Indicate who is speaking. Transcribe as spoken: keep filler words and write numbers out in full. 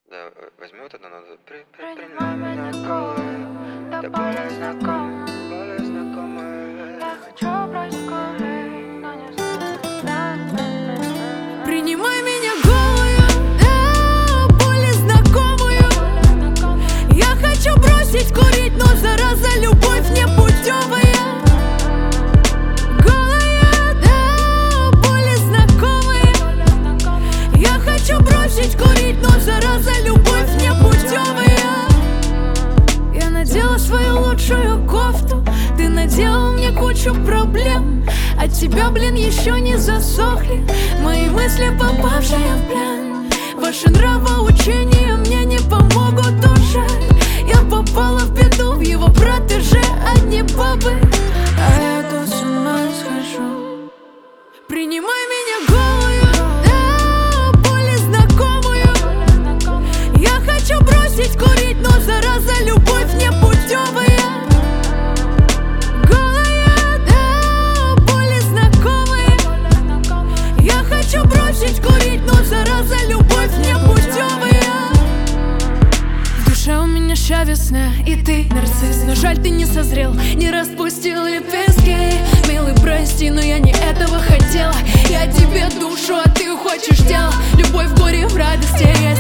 Speaker 1: Да, возьми вот это, надо. При, при,
Speaker 2: Принимай меня голой, да более знакомой, более знакомой. Я хочу брать скорей, но не знаю.
Speaker 3: Принимай меня голую, да, более знакомую. Я хочу бросить курить, но зараза любовь не путевая. Голая, да, более знакомая. Я хочу бросить курить, но зараза любовь не путевая. Я надела свою лучшую кофту, ты наделал мне кучу проблем. От тебя, блин, еще не засохли мои мысли, попавшие в плен. Ваши нравоучения мне не помогут уже. Я попала в беду, в его протеже одни бабы, а я тут с ума схожу. Принимай меня голую, да, более знакомую. Я хочу бросить курить, но зараза любовь не путевая. Бросить курить, но зараза любовь не путевая. В душе у меня ща весна, и ты нарцисс. Но жаль, ты не созрел, не распустил лепестки. Милый, прости, но я не этого хотела. Я тебе душу, а ты хочешь тело. Любовь в горе, в радости, я